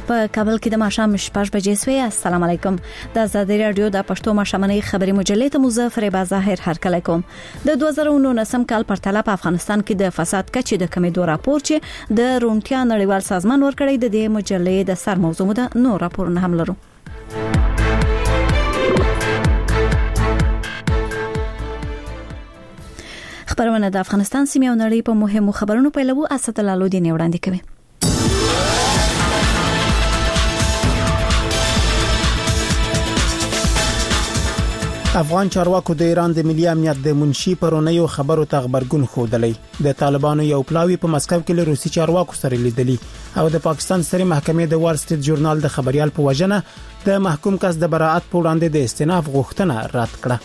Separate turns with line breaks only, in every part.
په کابل کې د ماښام 6 بجې سوی. السلام علیکم. د آزادۍ رادیو د پښتو ماښامنۍ خبري مجلې ته مظفر بازاهر هرکلی کوم. د 2019 کال په تله په افغانستان کې د فساد کچې د کمیدو راپور چې د روڼتیا نړیوال سازمان ورکړی د دې مجلې د سر موضوع ده. نو راپورونه هم لرو. خبرونه د افغانستان سیمې او نړۍ په مهمو خبرونو پیلوو. اسد لالودین وړاندې کوي.
افغان چارواکو د ایران د ملي امنیت د منشي پرونیو خبرو ته خبرګون خوده. د طالبانو یو پلاوی په مسکو کې له روسي چارواکو سره لیدلی او د پاکستان سترې محکمې د وال سټریټ ژورنال د خبريال په وجنه د محکوم کس د براءت په وړاندې د استئناف غوښتنه رد کړه.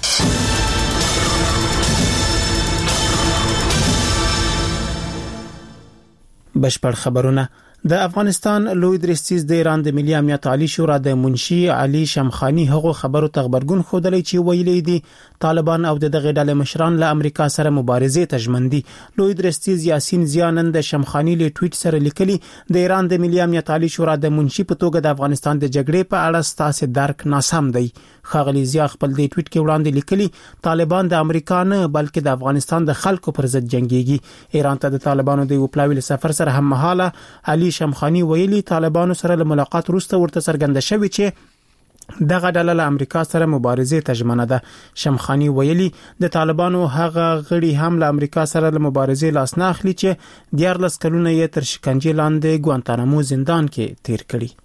بشپړ خبرونه. د افغانستان لوی درستیز د ایران د ملي امنیت عالی شورا د منشي علي شمخانی هغه خبرو ته خبرګون خوده چې ویلي دي طالبان او دغه ډلې مشران له امریکا سره مبارزې ته ژمن دي. لوی درستیز یاسین زیانن د شمخانی له ټویټ سره لیکلي د ایران د ملي امنیت عالی شورا د منشي په توګه د افغانستان د جګړې په اړه ستاسو درک ناسم دی. خاغلی زیا خپل د ټویټ کې وړاندې لیکلي طالبان د امریکا نه بلکې د افغانستان د خلکو پر ضد جنگيږي. ایران ته د طالبانو د وپلاوی سفر سره هم مهاله علي شمخانی ویلي طالبانو سره له ملاقات وروسته ورته څرګنده شوی چې دغه ډله له امریکا سره مبارزې ته ژمنه ده. شمخانی ویلي د طالبانو هغه غړي هم له امریکا سره له مبارزې لاس نه اخلي چې 14 کلونه یې تر شکنجې لاندې ګوانتانامو زندان کې تیر کړي.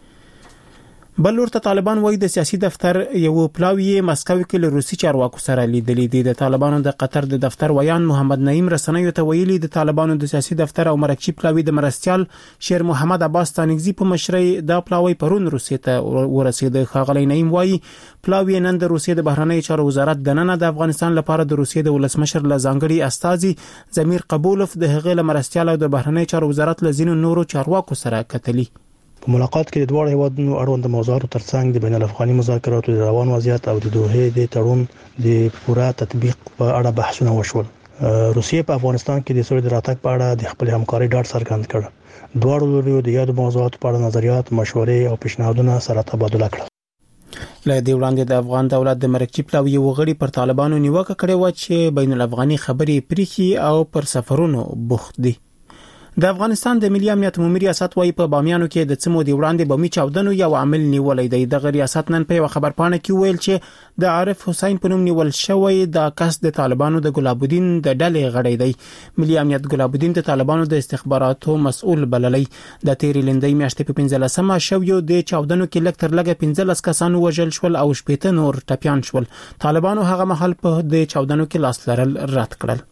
بل ورته طالبان وایي د سیاسي دفتر یو پلاوی مسکو کې له روسي چارواکو سره لیدلې دي. د طالبانو د قطر د دفتر ویان محمد نعیم رسنیو ته ویلي د طالبانو د سیاسي دفتر او مرکزی پلاوی د مرستيال شیر محمد عباس تانګزی په مشرۍ د پلاوی پرون روسي ته ورسید. خاغلی نعیم وایي پلاوی نن د روسي د بهرنی چارو وزارت د نن د افغانستان لپاره د روسي د ولسمشر لزانګړي استاذي زمیر قبولوف د هغه له مرستيال او د بهرنی چارو وزارت لزینو نورو چارواکو سره کتلی.
په ملاقات کې د دوه هیوادونو اړوند موضوعاتو ترڅنګ د بین الافغاني مذاکراتو د روان وضعیت او د دوه د تړون د پوره تطبیق په اړه بحثونه وشول. روسیه په افغانستان کې د سولې د راتګ په اړه د خپل همکاري ډاډ څرګند کړ. دوه لوري د یاد موضوعاتو په اړه نظریات، مشورې او پیشنهادونه سره تبادله کړل.
له دې وړاندې د افغان دولت د مرکزی پلاوی وغړي پر طالبانو نیوکه کړې و چې بین الافغاني خبري پریخي او پر سفرونو بوخت دي. د افغانستان د ملي امنیت عمومي ریاست وايي په بامیانو کې د څمو دی وړاندې بمي چاودنو یو عامل نیولې دی. د ریاست نن په خبر پاڼه کې ویل چې د عارف حسین په نوم نیول شوی د کس د طالبانو د ګلاب الدین د ډلې غړی دی. ملي امنیت ګلاب الدین د طالبانو د استخباراتو مسؤل بللی. د تیرې لندۍ میاشتې په 15مه شویو د چاودنو کې لږ تر لږه 15 کسان وژل شول او 18 نور ټپيان شول. طالبانو هغه مهال په د چاودنو کې لاس لرل رد کړل.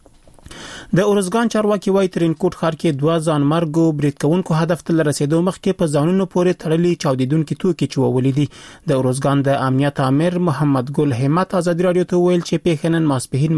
د اورزګان چارواکي وایي ترینکوټ ښار کې 2 ځانمرګو برید کوونکو هدف ته رسیدو مخکې په ځانونو پورې تړلي چاودیدونکو توکي چوولې دي. د اورزګان د امنیت امیر محمد ګل همت آزادي رادیو ته ویل چې پیښنن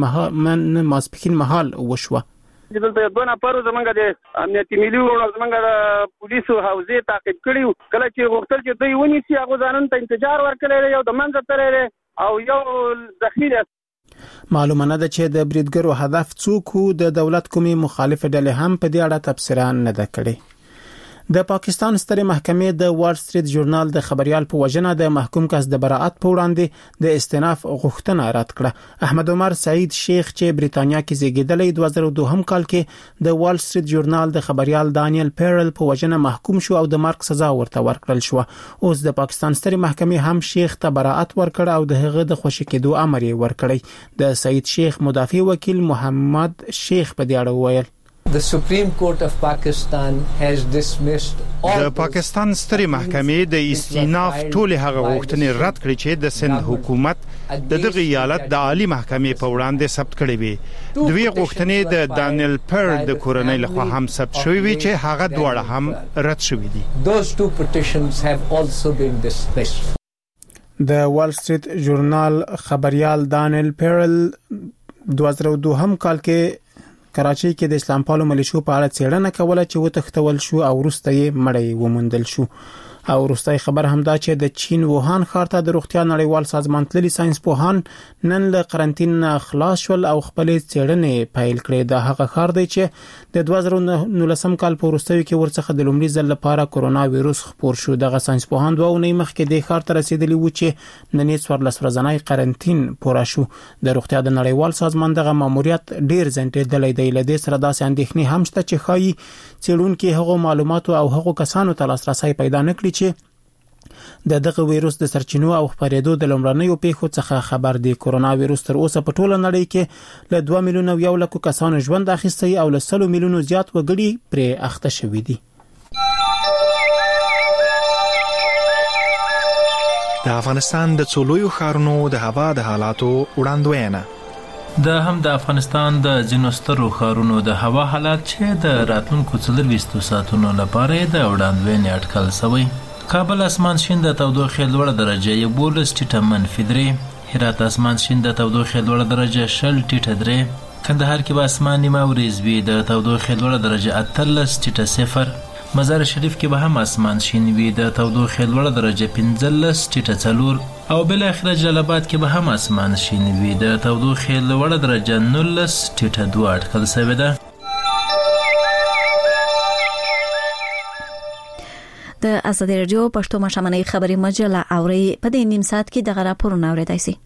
ماسپخین محل وشوه.
دلته دوه نفر زمونږ د امنیت ملي او زمونږ د پولیسو حوزې تعقیب کړیو. کله چې غوښتل چې دوی ونیسي هغه ځانون ته انتظار ورکړي یو د منځ ترې او یو ذخیره.
معلومه نه ده چې د بریدګرو هدف څوک وو. د دولت کومي مخالف ډلې هم په دې اړه تبصره نه ده کړې. د پاکستان سترې محکمې د وال سټریټ ژورنال د خبريال په وجنه د محکوم کس د براءت په وړاندې د استئناف غوښتنه رد کړه. احمد عمر سعید شیخ چې بریتانیا کې زیږیدلی 2002 کال کې د وال سټریټ ژورنال د خبريال دانیل پیرل په وجنه محکوم شو او د مرګ سزا ورته ورکړل شو. اوس د پاکستان سترې محکمې هم شیخ ته براءت ورکړ او د هغه د خوشی کېدو امر یې ورکړی. د سعید شیخ مدافع وکیل محمد شیخ په دې اړه ویل
The Supreme Court of Pakistan has dismissed all.
د پاکستان سترې محکمې د استئناف ټول هغه غوښتنې رد کړې چې د سند حکومت د دغه ایالت د عالی محکمې په وړاندې ثبت کړې وي. دوی غوښتنې د دانیل پر د کورنۍ لخوا هم ثبت شوې وي چې هغه دواړه هم رد شوې دي.
Those two petitions have also been dismissed.
د وال سټریټ ژورنال خبريال دانیل پیرل 2002 کال کې کراچۍ کې د اسلام پالو ملیشو په اړه څېړنه کوله چې وتښتول شو او وروسته یې مړی وموندل شو. او وروستۍ خبر هم دا چې د چین ووهان ښار ته د روغتیا نړیوال سازمان تللي ساينس پوهان نن له قرنټین خلاص شول او خپل څېړنې پیل کړې. د هغه ښار دی چې د 2019 کال په وروستیو کې ورڅخه د لومړي ځل لپاره کرونا وایروس خپور شو. دغه ساينس پوهان 2 اونۍ مخکې د ښار ته رسیدلی و چې نن یې 14 ورځنی قرنټین پوره شو. د روغتیا د نړیوال سازمان دغه ماموریت ډیر ځنډېدلی دی. له دې سره داسې اندېښنې هم شته چې ښایي څېړونکي هغو معلوماتو او هغو کسانو ته لاسرسی پیدا نکړي چې د دغه وایروس د سرچینو او خپرېدو د لومړنیو پیښو څخه خبر دي. کرونا وایروس تر اوسه په ټوله نړۍ کې له 2 میلیونه او 1 لک کسانو ژوند اخیستی او له 100 میلیونو زیات وګړي پرې اخته شوي دي.
د افغانستان د څولویو ښارونو د هوا د حالاتو وړاندوینه.
د افغانستان د ځینو سترو ښارونو د هوا حالات چې د راتلونکو 24 ساعتونو لپاره د وړاندوینې اټکل شوی. کابل اسمان شین د تودوخې لوړه درجه 11 ټیټه -3، هرات اسمان شین د تودوخې لوړه درجه 0 ټیټه 3، کندهار کې به اسمان نیمه وریځ وي د تودوخې لوړه درجه 18 ټیټه 0، مزار شریف کې به هم اسمان شین وي د تودوخې لوړه درجه 15 ټیټه 4، او بل اخر جلال آباد کې به هم اسمان شین وي د تودوخې لوړه درجه 19 ټیټه 2 اټکل شوی ده.
د ازادي رادیو پښتو مشامنۍ خبري مجله اوري په دې نیم ساعت کې د راپورونه اوریدای شي.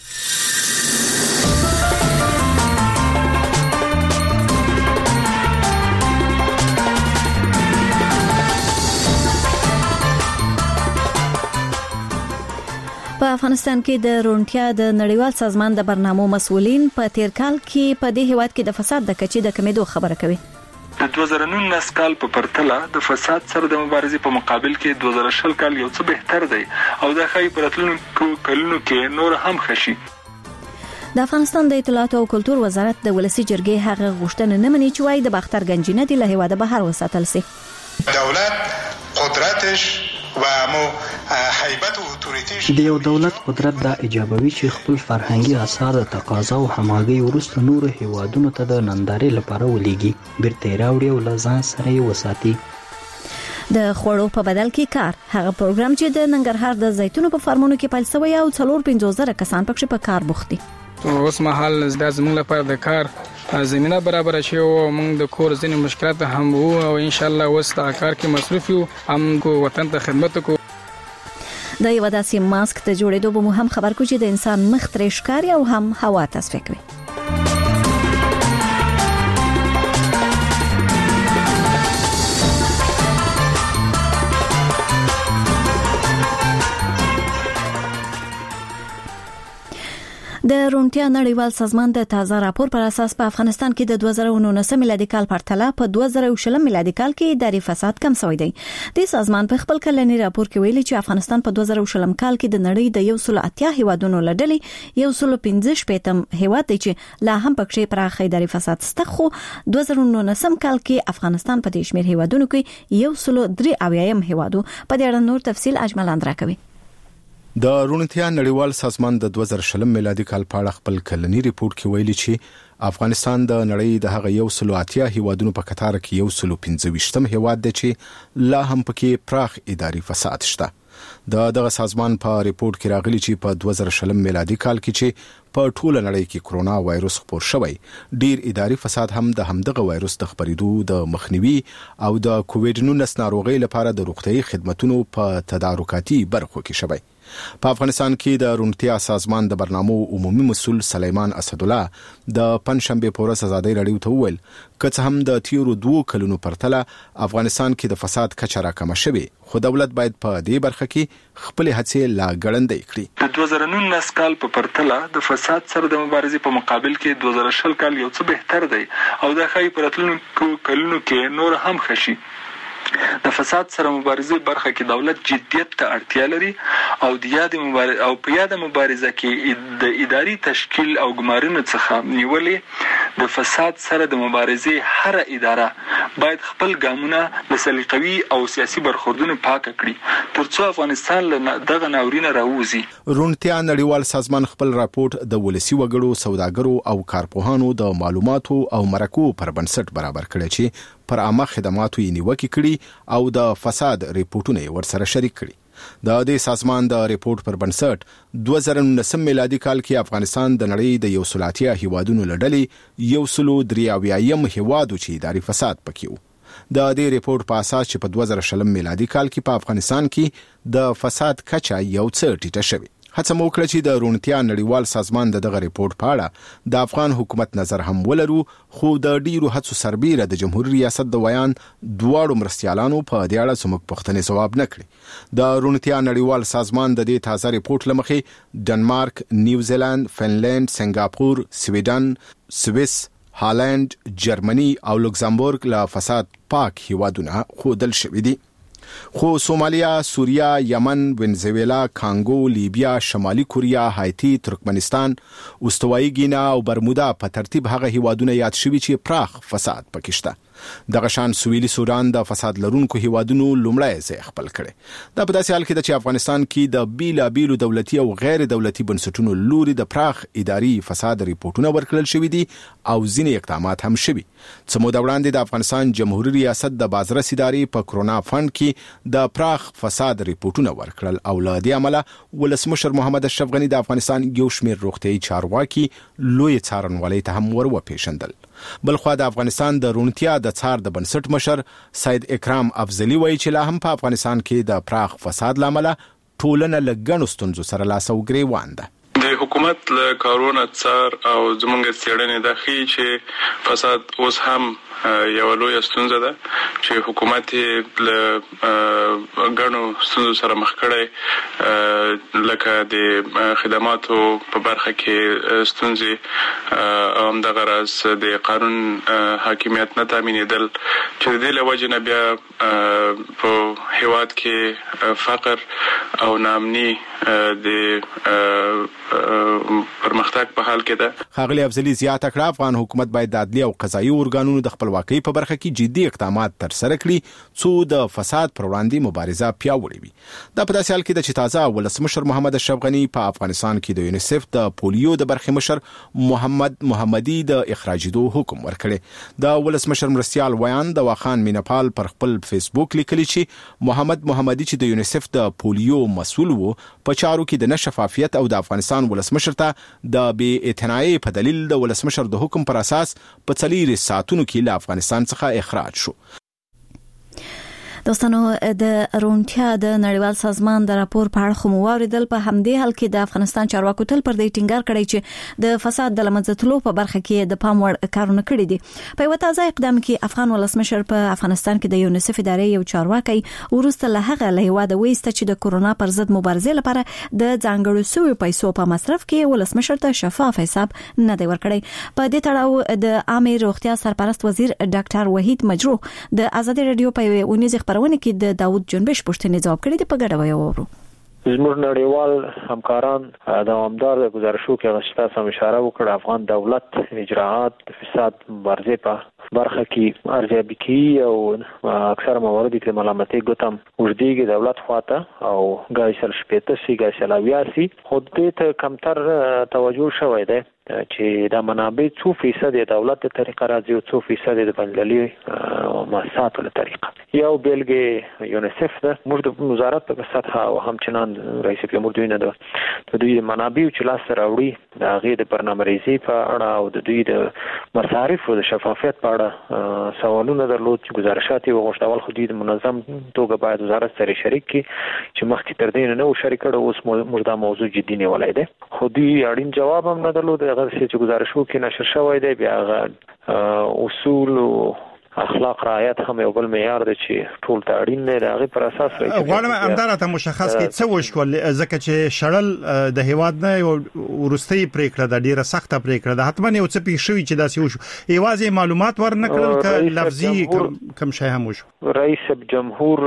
په افغانستان کې د روڼتیا د نړیوال سازمان د برنامو مسؤلین په تیر کال کې په دې هیواد کې د فساد د کچې د کمیدو خبره کوي.
د 2019 کال په پرتله د فساد سره د مبارزې په مقابل کې 2020 کال یو څه بهتر دی او د خای پرتلونکو کلونو کې نور هم خشي.
د افغانستان د اطلاعات او کلتور وزارت د ولسی جرګې هغه غوښتنه نه مني چې وايي د باختر گنجینه د له هیواده بهر وساتل سي.
دولت قدرتش و مو هیبت او اتوریتیش
د یو دولت قدرت دا ایجابوي چې خپل فرهنګي آثار د تقاضا او همغږي ورسته نور هیوادونو ته د نندارې لپاره ولېږي، بیرته راوړي او لزان سره وساتي.
د خوړو په بدل کې کار هغه پروګرام چې د ننګرهار د زیتونو په فارمونو کې پیل شوی او 450,000 کسان پکې په کار بوخت دي.
اوس مهال د زموږ لپاره د کار زمينه برابر شي او موږ د کور ځینې مشکلات هم وو او ان شاء الله اوس د کار کې مصروف یو، هم کو وطن ته خدمت کو.
د یو داسې ماسک ته جوړېدو به مو هم خبر کو چې د انسان مخ ترې ښکاري او هم هوا تصفیه کوي. د روڼتیا نړیوال سازمان د تازه راپور پر اساس په افغانستان کې د 2019 میلادي کال پرتله په 2020 میلادي کال کې اداري فساد کم شوی دی. د سازمان په خپل کلنی راپور کې ویلي چې افغانستان په 2020 کال کې د نړۍ د 180 هیوادونو لړلې 115 هیواد دی چې لا هم پکې پراخ اداري فساد شته، خو 2019 کال کې افغانستان په دې شمیر هیوادونو کې 103 هیوادو. په دې اړه نور تفصیل اجمل اندرا کوي.
د روڼتیا نړیوال سازمان د 2020 میلادي کال په اړه خپل کلنی ریپورت کې ویلي چې افغانستان د نړۍ د هغه 180 هیوادونو په کتار کې 115 هیواد دی چې لا هم پکې پراخ اداري فساد شته. دغه سازمان په ریپورت کې راغلي چې په 2020 میلادي کال کې چې په ټوله نړۍ کې کرونا وایروس خپور شوی، ډیر اداري فساد هم د همدغه وایروس د خپرېدو د مخنیوي او د کووډ-19 ناروغۍ لپاره د روغتيایي خدماتو په تدارکاتي برخو کې شوی. په افغانستان کې د روڼتیا سازمان د برنامو عمومي مسؤل سلیمان اسدالله د پنځشنبه په ورځ ازادي رادیو ته وویل که هم د تیرو 2 کلونو پرتله افغانستان کې د فساد کچه راکمه شوه، خو دولت باید په دې برخه کې خپل هڅې لا ګړندې کړي.
د 2019 کال په پرتله د فساد سره د مبارزې په مقابل کې 2020 کال یو څه بهتر دی او د خای پرتلونکو کلونو کې نور هم خشي. د فساد سره مبارزې برخه کې دولت جدیت ته اړتیا لري او د یاد مبارزه او په یاد مبارزه کې د اداري تشکیل او ګمارنې څخه نیولې د فساد سره د مبارزې هر اداره باید خپل ګامونه له سلیقوي او سیاسي برخوردونو پاک کړي ترڅو افغانستان له دغه ناورینه راوځي.
روڼتیا نړیوال سازمان خپل راپورټ د ولسی وګړو، سوداګرو او کارپوهانو د معلوماتو او مرکو پر بنسټ برابر کړی چې پر عامه خدماتو یې نیوکه کړي او د فساد ریپورتونه ورسره شریک کړي. د دې سازمان د ریپورت پر بنسټ 2019 میلادي کال کې افغانستان د نړۍ د 180 هیوادونو لړلې 133 هیوادو چې اداري فساد پکې وو. د دې ریپورت په اساس چې په 2020 میلادي کال کې په افغانستان کې د فساد کچه یو څه ټیټه شوه. هڅه مو وکړه چې د روڼتیا نړیوال سازمان دغه ریپورت په اړه د افغان حکومت نظر هم ولرو، خو د ډیرو هڅو سربیره د جمهوریت ریاست د ویان دواړو مرستیالانو په دې اړه سمک پښتنې جواب نه کړی. د روڼتیا نړیوال سازمان د دې تازه ریپورت لمخې ډنمارک، نیوزیلند، فنلند، سنگاپور، سویډن، سویس، هالند، جرمني او لوکزامبورګ له فساد پاک هیوادونه خودل شوې دي. خو سومالیا، سوریه، یمن، ونزویلا، کانګو، لیبیا، شمالي کوریا، هایتی، ترکمنستان، استوایي ګینا او برمودا په ترتیب هغه هیوادونه یاد شوي چې پراخ فساد پکې شته. دغه شان سویلي سودان د فساد لرونکو هیوادونو لومړی ځای خپل کړي. دا په داسې حال کې ده چې افغانستان کې د بیلابیلو دولتي او غیر دولتي بنسټونو لوري د پراخ اداري فساد ریپورتونه ورکړل شوي دي او ځینې اقدامات هم شوي. څه موده وړاندې د افغانستان جمهوریت ریاست د بازرس ادارې په کرونا فند کې د پراخ فساد ریپورتونه ورکړل او له دې عمله ولسمشر محمد اشرف غني د افغانستان یو شمېر روغتیايي چارواکي لوی څارنوالۍ ته هم وروپېژندل. بلخوا د افغانستان د روڼتیا د څار د بنسټ مشر سید اکرام افضلی وایي چې لا هم په افغانستان کې د پراخ فساد لامل ټولنه له ګڼو ستونزو سره لاس او ګریوان ده.
د حکومت له کارونه څار او زمونږ څېړنې د ښیي چې فساد اوس هم یو لوی ستونزه ده چې حکومت له ګڼو ستونزو سره مخ کړی، لکه د خدماتو په برخه کې ستونزې او همدغه راز د قانون حاکمیت نه تامینېدل چې د دې له وجې نه بیا په هیواد کې فقر او ناامني د پرمختګ په حال کې ده.
ښاغلي افضلي زیاته کړه افغان حکومت باید د عدلي او قضایي ارګانونو د خپلواکۍ په برخه کې جدي اقدامات ترسره کړي څو د فساد پر وړاندې مبارزه پیاوړې وي. دا په داسې حال کې ده چې تازه ولسمشر محمد اشرف غني په افغانستان کې د یونیسف د پولیو د برخې مشر محمد محمدي د اخراجېدو حکم ورکړی. د ولسمشر مرستیال ویان د واخان مینپال پر خپل فیسبوک لیکلي چې محمد محمدي چې د یونیسف د پولیو مسؤل وو په چارو کې د نشفافیت او د افغانستان ولسمشر ته د بې اعتنایي په دلیل د ولسمشر د حکم پر اساس په 4 ساعتونو کې له افغانستان څخه اخراج شو.
دوستانو د روڼتیا د نړیوال سازمان د راپور په اړه خو موریدل په همدې حال کې د افغانستان چارواکو تل پر دې ټینګار کړی چې د فساد د لمنځتلو په برخه کې د پام وړ کارونه کړی دي. په یو تازه اقدام کې افغان ولسمشر په افغانستان کې د یونیسف ادارې یو چارواکي ورسته له هغه له هیواده وایسته چې د کورونا پر ضد مبارزې لپاره د ځانګړو سوي پیسو په مصرف کې ولسمشر ته شفاف حساب نه دی ورکړی. په دې تړاو د عامه روغتیا سرپرست وزیر ډاکټر وحید مجروح د آزادي رادیو په ونیز خبرونه کې د داوود جنبش پوښتنې جواب کړي دي. په ګډه وایو
زموږ نړیوال همکاران دوامدار د گزارشو کې غشتا سم اشاره وکړه افغان دولت اجراءات د فساد مبارزې په برخه کې ارزیابي کوي او اکثر موارد کې ملامتي ګوتم وجديږي دولت خواته او ګایسل شپېته سي ګایسل اویاسي خود دې ته کمتر توجه شوی دی چې دا منابع 2% د دولت د طریقه راځي او 2% د بنللي مؤسساتو له طریقه. یو بیلګه یونیسف ده موږ د وزارت په سطح او همچنان رئیس جمهور دوی نه ده د دوی منابع چې لاس راوړي د غیر د برنامه‌ریزي په اړه او د دوی د مصارف او د شفافیت په اړه سوالونه درلود چې گزارشات وغوښتل خو دوی د منظم توګه باید وزارت سره شریک کړي چې مخکې تر دې نه و شریک کړو اوس موږ دا موضوع جدي نیولای دی خو دوی اړین جواب هم نه درلود. هغه چې گزارشو کې نشر شوی دی بیا اصول او اخلاق رعایت هم یو بل معیار دی چې ټول ته اړین نه دی. هغه پر اساس
غواړم همدارته مشخص کړي څه وشول ځکه چې شړل د هیواد نه ورستۍ پریکړه د ډیره سخته پریکړه د حتمن یو څه پیښ شوی چې داسې وشو ایوازې معلومات ورنکړل ک لفظي کم شای هم وشو.
رئیس جمهور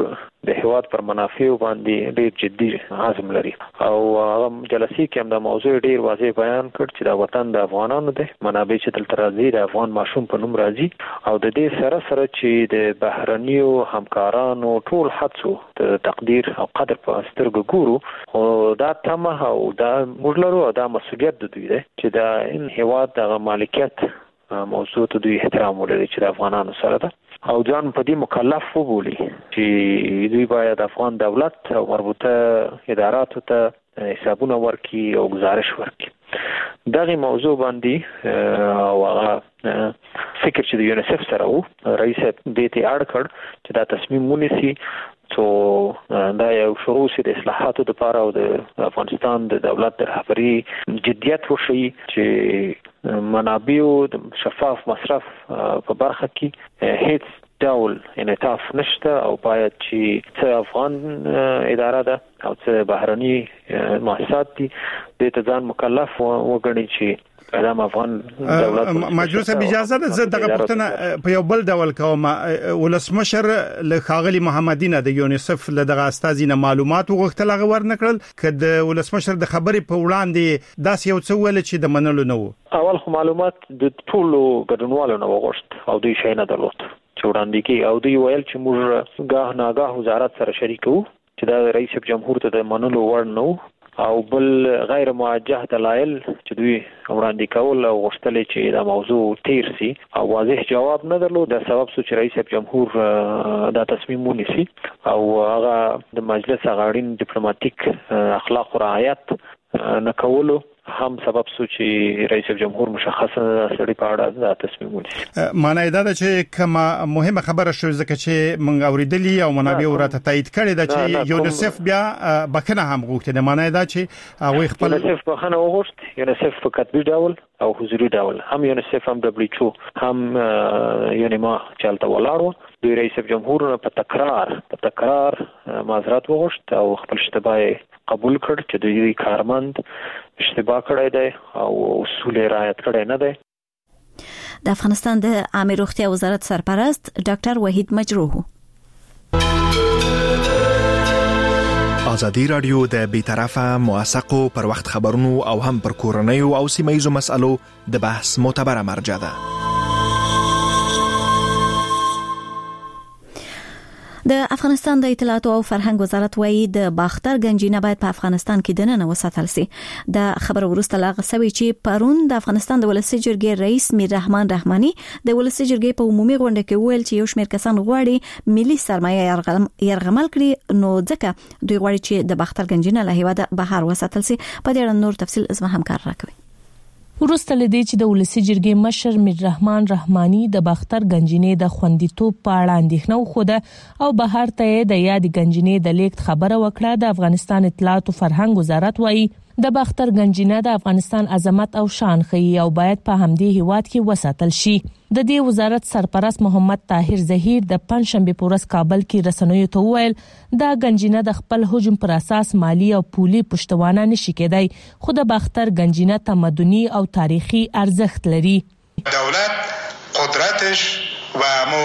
د هیواد پر منافعو باندې ډیر جدي عزم لري او هغه جلسې کې هم د موضوع ډیر واضح بیان کړ چې دا وطن د افغانانو دی، منابع چې دلته راځي د افغان ماشوم په نوم راځي او د دې سره چې د بهرنیو همکارانو ټول هڅو د تقدیر او قدر په سترګو ګورو او دا تمه او دا موږ لرو دا مسؤلیت د دوی دی چې دا ان هیواد د مالکیت موضوع ته دوی احترام ولري چې د افغانانو سره ده او ځان په دې مکلف وبولي چې دوی باید افغان دولت او مربوطه اداراتو ته حسابونه ورکړي او گزارش ورکړي. دغه موضوع باندې او هغه فکر چې د یونیسف سره وو رئیس دې ته اړ کړ چې دا تصمیم ونیسي څو دا یو شروع سي د اصلاحاتو لپاره او د افغانستان د دولت د رهبري جديت وشي چې منابعو د شفاف مصرف په برخه کې هیڅ ډول انعطاف نشته او باید چې څه افغان اداره ده او څه بهرني مؤسسات دي د ته ځان مکلف وګڼي چې قدم افغان دولت
مجلس اجازه ده زه دغه پښتنه په یو بل ډول کوم ولسمشر له خاغلی محمدینه د یونیسف له دغه استازینه معلومات وغوښتل هغه ورنکړل کله وولسمشر د خبرې په وړاندې داس یو څه ول چې د منلو نه وو.
اول خو معلومات د ټولو ګډونوالو نه وغوښت او دوی شي نه درلود چې وړاندې کې او دوی ویل چې موږ غاه ناغاه وزارت سره شریکو چې دا رئیس جمهور ته د منلو وړ نه او بل غیر موجه دلایل چې دوی وړاندې کول او غوښتل چې دا موضوع تیر سي او واضح جواب نه درلود د سبب چې رئیس جمهور دا تصمیم ونیسي او هغه د مجلس غاړین ډیپلوماټیک اخلاق او رعایت نه کولو هم سبب سو چې رئیس جمهور مشخصه سړي په اړه دا تصمیم ونیسي.
معنی دا چې کومه مهمه خبره شو ځکه چې موږ اوریدلی او منابع ورته تایید کړي دا چې یونیسف بیا بکنه هم غوښتي د معنی دا چې هغه خپل
یونیسف بکنه وغوښت یونیسف په کتبي ډول او حضوري ډول هم یونیسف هم دبليو هم یونیما چالت ولاړو دوی رئیس جمهور په تکرار معذرت وغوښت او خپل اشتباه قبول کړ چې دوی کارمند اشتباه کړی دی او اصول رعایت کړی نه دی.
د افغانستان د عامه روغتیا وزارت سرپرست ډاکټر وحید مجروح.
ازادي رادیو د بیطرفه موثقو پر وخت خبرونو او هم پر کورنیو او سیمه‌یزو مسالو د بحث معتبره مرجع ده.
د افغانستان د اطلاعات او فرهنګ وزارت وايي د باختر گنجینه باید په افغانستان کې دننه وساتل شي. د خبر ورسته لاغه سوي چې پرون د افغانستان د ولسی جرګې رئیس میر رحمان رحماني د ولسی جرګې په عمومي غونډه کې ویل چې یو شمېر کسان غواړي ملي سرمایه يرغمل کړي نو ځکه دوی غواړي چې د باختر گنجینه له هیواده بهر وساتل شي. په دې اړه نور تفصیل زما همکار راکوي.
ورسته لدی چې د ولسی جرګې مشر میر رحمان رحماني د باختر گنجینې د خوندیتوب په اړه اندېښنه وخوده او بهر ته د یاد گنجینې د لیکت خبره وکړه. د افغانستان اطلاعات او فرهنګ وزارت وايي د باختر گنجینه د افغانستان عظمت او شان ښيي او باید په همدې هیواد کې وساتل شي. د دې وزارت سرپرست محمد طاهر زهیر د پنځشنبه په ورځ کابل کې رسنیو ته وویل دا گنجینه د خپل حجم پر اساس مالی او پولي پښتوانه نشي کېدای خو د باختر گنجینه تمدني او تاریخي ارزښت لري.
دولت قدرتش و مو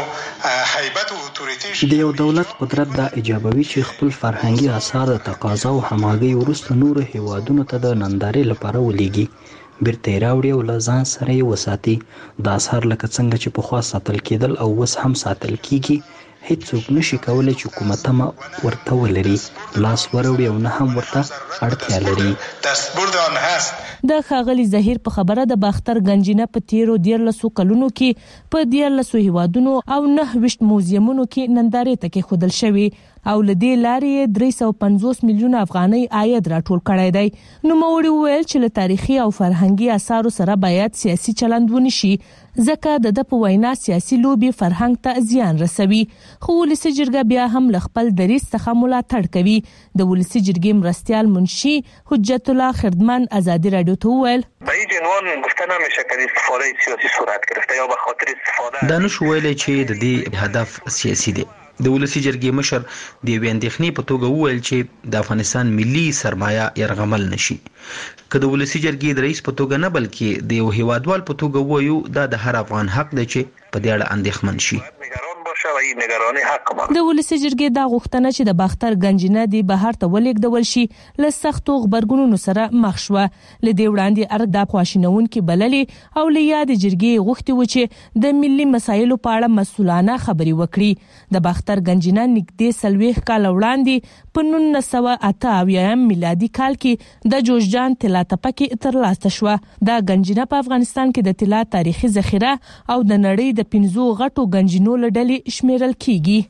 هیبت او اتوریتیش
د یو دولت قدرت دا ایجابوي چې خپل فرهنګي آثار د تقاضا او همغږي ورسته نور هیوادونو ته د نندارې لپاره ولېږي بیرته راوړي او لزان سره وساتي. د اثار لکه څنګه چې په خوا ساتل کېدل او وس هم ساتل کیږي هیڅوک نشي کولای چې حکومت ما ورته ولري لاس وروړي او نه هم ورته اړتیا لري.
دستبردان هست.
د خاغلی زهیر په خبره د باختر گنجینه په 13 کلونو کې په 13 هیوادونو او 9 موزیمونو کې نندارې ته کې خودل شوی او لدې لارې 350 میلیون افغانۍ عاید راټول کړی دی. نو موري ویل چې له تاریخي او فرهنګي آثارو سره باید سیاسي چلند ونشي ځکه د په وینا سیاسي لوبي فرهنګ ته زیان رسوي. خو ولسی جرګه بیا هم خپل دریځ څخه ملاتړ کوي. د ولسی جرګې مرستيال منشي حجت الله خردمن ازادي رادیو ته ویل
بعید عنوان گفته نمیشه که استفاده سیاسی صورت گرفته یا به خاطر استفاده
دا نشو ویل چې د دې هدف سیاسي دی. د ولسی جرګې مشر د ویندخنی په توګه وویل چې د افغانستان ملي سرمایه يرغمل نشي. که د ولسی جرګې د رئیس په توګه نه بلکې د یو هیوادوال په توګه وایو دا د هر افغان حق دی چې په دې اړه اندېښمن شي.
شوی نگرانی حق ما.
د ولسی جرګې دا غوښتنه چې د باختر گنجینه دی بهر ته ولیږدول شي له سختو خبرګونونو سره مخ شو. لدې وړاندې ارګ د خواشینون کې بللې او لیا د جرګې غوښتي و چې د ملي مسایلو په اړه مسؤلانه خبري وکړي. د باختر گنجینه نږدې 40 کال وړاندې په 1988 میلادي کال کې د جوشجان طلا تپه کې ترلاسه شو. دا گنجینه په افغانستان کې د طلا تاریخي ذخیره او د نړۍ د 15 غټو گنجینو لړلې شمیرل کیږي.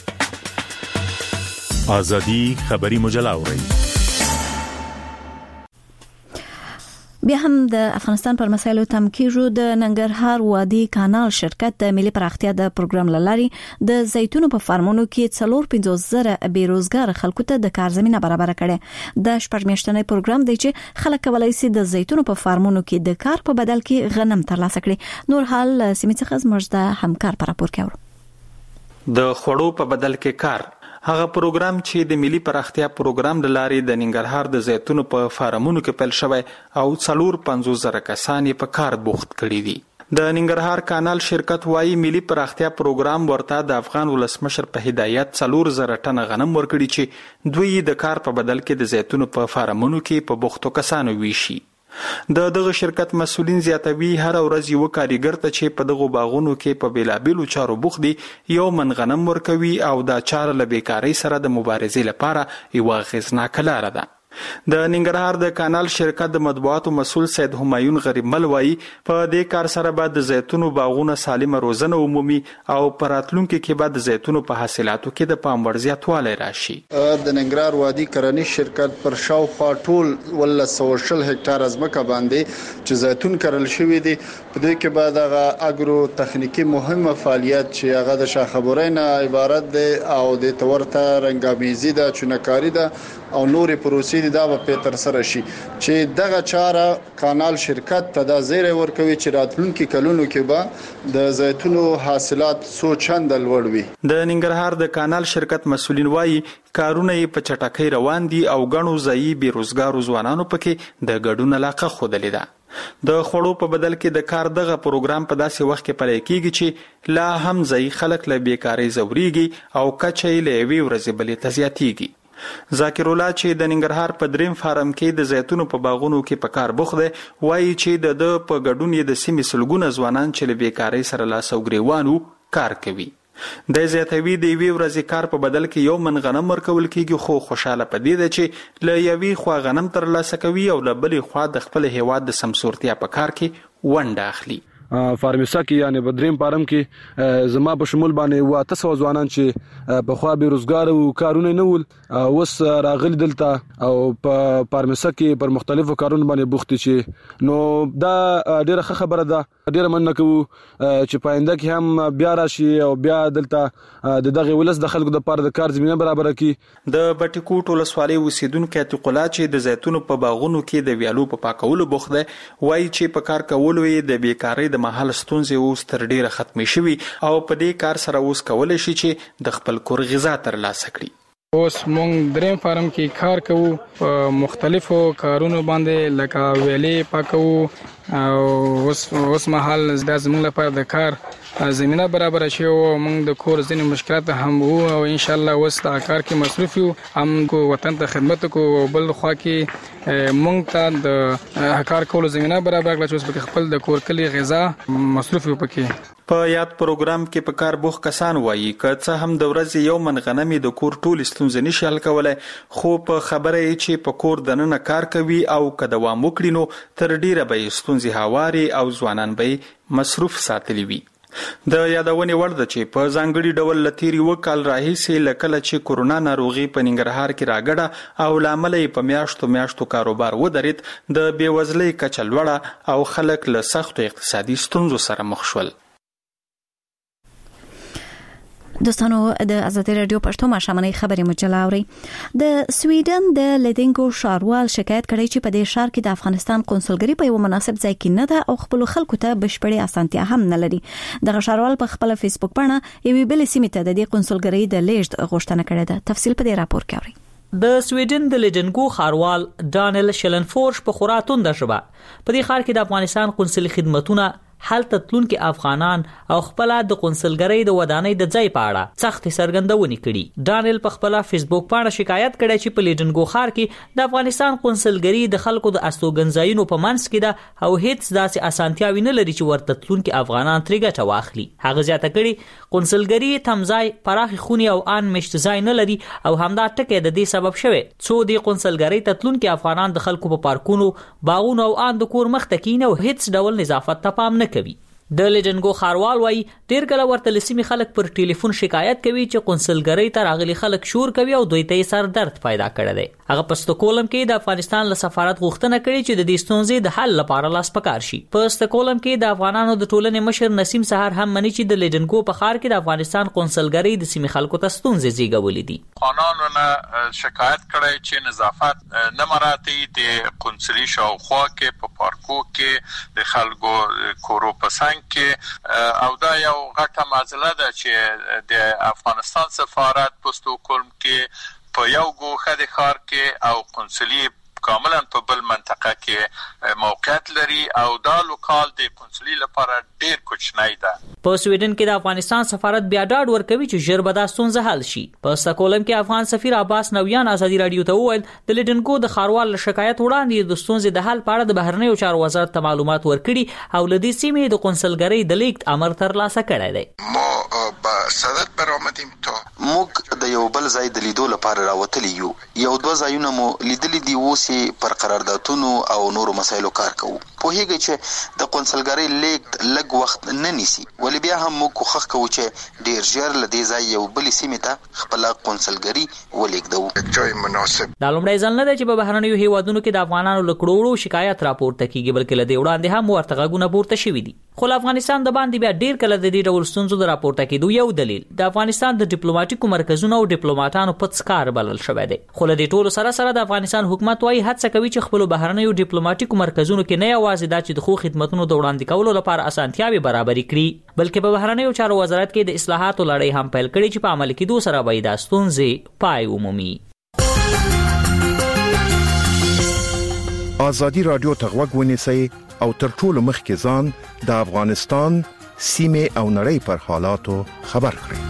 آزادی خبری مجله اورئ.
بیا هم د افغانستان پر مسایلو تم کیږو. د ننګرهار وادي کانال شرکت د ملي پراختیا د پروګرام لاري د زیتونو په فارمونو کې 450,000 بیروزګار خلکو ته د کار زمينه برابر کړي. د شپږمیاشتنی پروګرام دی چې خلک کولای شي د زیتونو په فارمونو کې د کار په بدل کې غنم ترلاسه کړي. نور حال سیمه څخه زموږ د همکار پر راپور کوي.
د خوړو په بدل کې کار هغه پروګرام چې د ملي پراختیا پروګرام د لارې د ننګرهار د زیتونو په فارمونو کې پیل شوی او 450,000 کسان په کار بوخت کړي دي. د ننګرهار کانال شرکت وايي ملي پراختیا پروګرام ورته د افغان ولسمشر په هدایت 4,000 ټن غنم ورکړي چې دوی د کار په بدل کې د زیتونو په فارمونو کې په بوختو کسانو ویشي. د دغه شرکت مسؤلین زیاتوي هر ورځ یو کاریګر ته چې په دغه باغونو کې په بیلابیلو چارو بوخت دي یو من غنم ورکوي او دا چاره له بیکاری سره د مبارزې لپاره یو غیزناک لار ده. د ننګرهار د کانال شرکت د مطبوعاتو مسؤل سید همایون غریب مل وایي په دې کار سره بعد د زیتونو باغونه سالمه روزنه عمومي او پراتلونکو کې بعد د زیتونو په حاصلاتو کې د پام ور زیاتوالی راشي.
د ننګرهار وادي کرنی شرکت پر شاوخوا ټول 120 هکتار ځمکه باندې چې زیتون کرل شوی دی په دې کې بعد هغه اګرو تخنیکی مهمه فعالیت چې هغه د شاخبرین عبارت دی او د تورته رنګامیزي د چونکاری ده او نورې پروسې دا په تر سره شي چې دغه چاره کانال شرکت ته د زیری ورکوي چې راتلونکي کلونو کې به د زیتونو حاصلات څو چنده لوړ وي.
د ننګرهار د کانال شرکت مسؤلین وایي کارونه په چټکۍ روان دي او غنو ځای بیروزګارو ځوانانو پکې د ګډون علاقه خوده ده. د خوړو په بدل کې د کار دغه پروګرام په داسې وخت کې پلی کیږي چې لا هم ځای خلک له بیکاری زوريږي او کچې له وی ورځې بلې ته زیاتیږي. ذاکر الله چې د ننګرهار په دریم فارم کې د زیتونو په باغونو کې په کار بوخت دی وایي چې د په ګډون یې د سیمې سلګونه ځوانان چې له بیکاری سره لاس او ګریوانو کار کوي. د زیاتوي د وی ورځې کار په بدل کې یو من غنم ورکول کیږي خو خوشاله پدې ده چې له یوې خوا غنم ترلاسه کوي او له بلې خوا د خپل هیواد د سمسورتیا په کار کې ونډه اخلي.
فارمیسا کې یعنی بدریم فارم کې زما په شمول باندې 800 ځوانان چې په خوا بیروزګار او کارونه نه ول اوس راغلي دلته او په فارمیسا کې پر مختلفو کارونو باندې بوخت شي نو دا ډیره ښه خبره ده. ډیره مننه کوو چې پاینده کې هم بیا راشي او بیا دلته دغه ولس د خلکو د پاره د کار زمينه برابر کړي.
د بټکوټ ولسوالۍ اوسیدونکو عتیق الله چې د زیتونو په باغونو کې د ویالو په پاکولو بوخت دی وایي چې په کار کولو یې د بیکاری د محل ستونزې اوس تر ډیره ختمې شوي او په دې کار سره اوس کولای شي چې د خپل کور غذا ترلاسه کړي.
اوس مونږ دریم فارم کې کار کوو په مختلفو کارونو باندې لکه ویلې پاکو او اوس مهال د زموږ لپاره د کار زمينه برابر شي او موږ د کور ځینې مشکلات هم وو او ان شاء الله اوس د کار کې مصروف یو هم کو وطن ته خدمت کو بل خو کې موږ ته د کار کولو زمينه برابر کړل چې اوس په خپل د کور کلی غذا مصروف یو پکې.
په یاد پروګرام کې په کار بوخ کسان وایي که څه هم د ورځې یو من غنمي د کور ټول ستونزې نشي حل کولای خو په خبره یې چې په کور دننه کار کوي او که دوام وکړي نو تر ډیره به ستونزې هواري او ځوانان به مصروف ساتلی وي. د یادونې وړ ده چې په ځانګړي ډول لتیری وکال راهیسې لکه چې کورونا ناروغي په ننګرهار کې راګړه او لامل یې په میاشتو کاروبار ودرید د بیوزلۍ کچه لوړه او خلک له سختو اقتصادي ستونزو سره مخ شول.
دوستانو د ازادي رادیو پښتو ماشامنۍ خبري مجله اوري. د سویډن د لیدینګو شاروال شکایت کړی چې په دې شهر کې د افغانستان قونسلګری په یو مناسب ځای کې نه ده او خپل خلکو ته بشپړې اسانتیا هم نه لري. دغه شاروال په خپل فیسبوک باندې یوې بل سیمې ته د دې قونسلګری د لیږد غوښتنه کړې ده. تفصیل په دې راپور کې اوري.
د سویډن د لیدینګو خاروال ډانیل شلنفورش په خوراتون د شبا په دې ښار کې د افغانستان قونسل خدماتونه هلته تلونکي افغانان او خپل د قونسلګرۍ د ودانۍ د ځای په اړه سخت څرګندونې کړي. ډانیل په خپل فیسبوک باندې شکایت کړی چې په لیډنګو ښار کې د افغانستان قونسلګرۍ د خلکو د استوګنځایونو په منځ کې ده او هیڅ داسې اسانتیاوي نه لري چې ورته تلونکي افغانان ترې ګټه واخلي. هغه زیاته کړي قونسلګرۍ تمځای پراخ خونی او ان مشتځای نه لري او همدا ټکی د دې سبب شوی څو د قونسلګرۍ ته تلونکي افغانان د خلکو په پارکونو باغونو او ان د کور مخ ته کینې او هیڅ ډول نظافت ته پام نه کوي. د لیډنګو خاروال وای ډیر کله ورته لسیمي خلک پر ټلیفون شکایت کوي چې قونسلګرۍ ته راغلي خلک شور کوي او دوی ته سر درد پیدا کړی دی. هغه په ستوکولم کې د افغانستان له سفارت غوښتنه کړې چې د دې ستونزې د حل لپاره لاس پکار شي. په ستوکولم کې د افغانانو د ټولنې مشر نسیم سحر هم مني چې د لیډنګو په ښار کې د افغانستان قونسلګرۍ د سیمې خلکو ته ستونزې زیږولې دي.
قانونو نه شکایت کړی چې نظافت نه مراعاتي د قونسلي شاوخوا کې په پارکو کې د خلکو کورو په څنګ کې او دا یو غټه معضله ده چې د افغانستان سفارت په ستوکولم کې په یو ګوښه د ښار کې او قونسلي کاملا په بل منطقه کې موقعیت لري او دا لوکال د قونسلي لپاره ډیر کوچنی ده.
په سویډن کې د افغانستان سفارت بیا ډاډ ورکوي چې ژر به دا ستونزه حل شي. په ستوکولم کې افغان سفیر عباس نویان ازادي رادیو ته وویل د لیډنګو د خاروال شکایت وړاندې د ستونزې د حل په اړه د بهرنیو چارو وزارت ته معلومات ورکړي او لدې سیمې د قونسلګرۍ د لیږد امر ترلاسه کړی دی.
صدد برآمدیم تا موږ د یو بل ځای د لیدو لپاره راوتلی یو دوه ځایونه مو لیدلي دي اوسې پر قراردادونو او نورو مسایلو کار کوو. پوهیږئ چې د قونسلګرۍ لیږد لږ وخت نه نیسي ولې بیا هم موږ کوښښ کوو چې ډیر ژر له دې ځای یو بلې سیمې ته خپله قونسلګري ولېږدوو. جای مناسب
دا لومړی ځل نه دی چې په بهرنیو هیوادونو کې د افغانانو له کړوړو شکایت راپورته کیږي بلکې له دې وړاندې هم ورته غږونه پورته شوي دي. خو افغانستان د باندې بیا ډیر کله د دې ډول ستونزو د راپورته کېدو یو دلیل د افغانستان د ډیپلوماټیکو مرکزونو او ډیپلوماټانو په څکار بلل شوی دی. خو له دې ټولو سره د افغانستان حکومت وايي هڅه کوي چې خپل بهرنیو ډیپلوماټیکو مرکزونو کې نه یوازې دا چې د خو خدماتونو د وړاندې کولو لپاره اسانتیاوي برابرې کړي بلکې په بهرنیو چارو وزارت کې د اصلاحاتو لړۍ هم پیل کړي چې په عمل کېدو سره به دا ستونزې پای ومومي.
ازادي رادیو ته غوږ ونیسئ او تر ټولو مخکې ځان د افغانستان سیمه او نړۍ پر حالاتو خبر کړئ.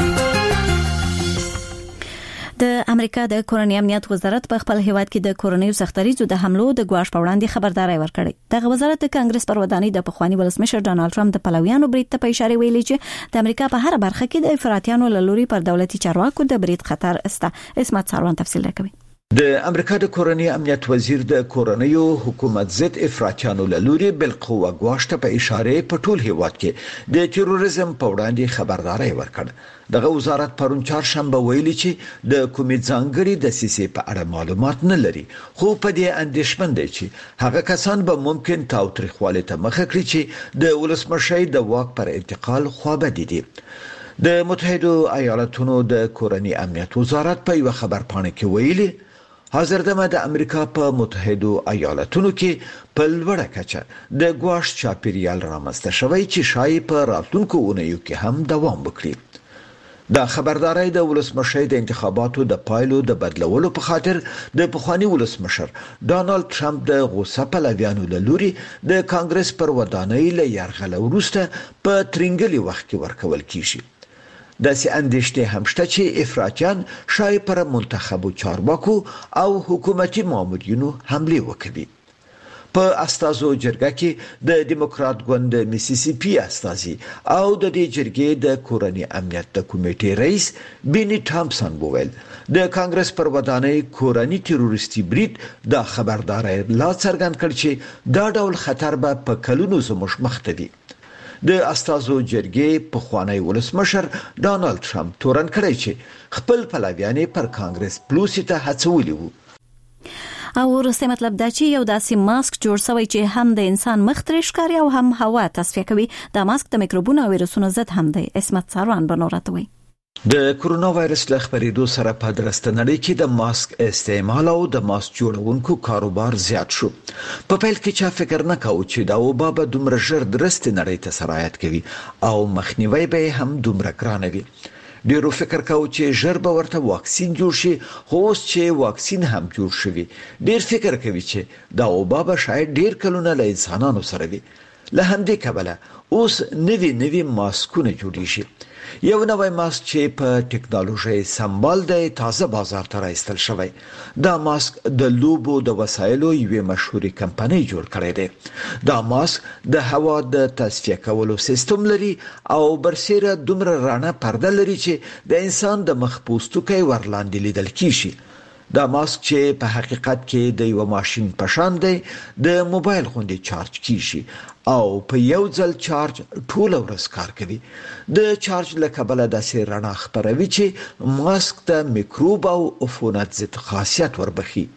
د امریکا د کورنۍ امنیت وزارت په خپل هیواد کې د کورنۍ سختریزو د حملو د ګواښ په وړاندې خبرداري ورکړې. دغه وزارت د کانګرس پر ودانۍ د پخوانی ولسمشر ډانلډ ټرمپ د پلویانو برید ته په اشاره ویلي چې د امریکا په هر برخه کې د افراطیانو له لوري پر دولتي چارواکو د برید خطر استه. اسمت ساروان تفصیل راکوي.
د امریکا د کورنۍ امنیت وزیر د کورنیو حکومت ضد افراطیانو له لوري بالقوه ګواښ ته په اشاره په ټول هیواد کې د تروریزم په وړاندې خبرداري ورکړه. دغه وزارت پرون چهارشنبه ویلي چې د کومې ځانګړي دسیسې په اړه معلومات نه لري خو په دې اندېښمن دي چې هغه کسان به ممکن تاوتریخواله ته مخه کړي چې د ولسمشر د واک پر انتقال خوابدي دي. د متحده ایالاتونو د کورنۍ امنیت وزارت په یو خبرپاڼه کې ویلي حاضر دمه د امریکا په متحده ایالاتونو کې په لوړه کچه د ګواښ چاپیریال رامنځته شوی چې شایي په راتلونکو اونیو کې هم دوام وکړي. دا خبرداري د ولسمشر د انتخاباتو د پایلو د بدلولو په خاطر د پخوانی ولسمشر ډانلډ ټرمپ د غوسه پلویانو له لوري د کانګرس پر ودانۍ له یرغل وروسته په ترنګلي وخت کې ورکول کیږي. داسې اندېښنې هم شته چې افراطیان شاید پر منتخبو چارواکو او حکومتي مامورینو حمله وکړي. په استازو جرګه کې د دیموکرات ګوند میسیسیپي استازي او د دې جرګې د کورنۍ امنیت د کمیټې رئیس بینی تامپسن وویل د کانګرس پر ودانۍ کورنۍ تروریستي برید د خبرداري لا څرګند کړ چې دا ډول خطر به په کلونو زموږ مخ ته وي. د استازو جرګې پخوانی ولسمشر ډانلډ ټرمپ تورن کړی چې خپل پلویان پر کانګرس پلوسی ته هڅولي وو.
او ورسته مطلب دا چې یو داسې ماسک جوړ شوی چې هم د انسان مخ ترې ښکاري او هم هوا تصفیه کوي. دا ماسک د میکروبونو او ویروسونو ضد هم دی. اسمت ساروان بنوراتوي.
د کرونا وایرس له خبرېدو سره په درسته نړۍ کې د ماسک استعمال او د ماسک جوړونکو کاروبار زیات شو. په پیل کې چا فکر نه کاوه چې دا وبا به دومره ژر درسته نړۍ ته سرایت کوي او مخنیوي به هم دومره ګران وي. ډیرو فکر کاوه چې ژر به ورته واکسین جوړ شي خو اوس چې واکسین هم جوړ شوی ډیر فکر کوي چې دا وبا به شاید ډیر کلونه له انسانانو سره وي. له همدې کبله اوس نوي ماسکونه جوړیږي. یو نوی ماسک چې په ټکنالوژي سمبال دی تازه بازار ته راایستل شوی. دا ماسک د لوبو د وسایلو یوې مشهوري کمپنۍ جوړ کړی دی. دا ماسک د هوا د تصفیه کولو سیستم لري او برسیره دومره رڼه پرده لري چې د انسان د مخ پوستکی ورلاندې لیدل کیږي. دا ماسک چې په حقیقت کې د یو ماشين په شان دی د موبایل غوندې چارج کیږي او په یو ځل چارج ټول ورځ کار کوي. د چارج له کبله داسې رڼا خپروي چې ماسک ته میکروب او عفونت ضد خاصیت وربخي.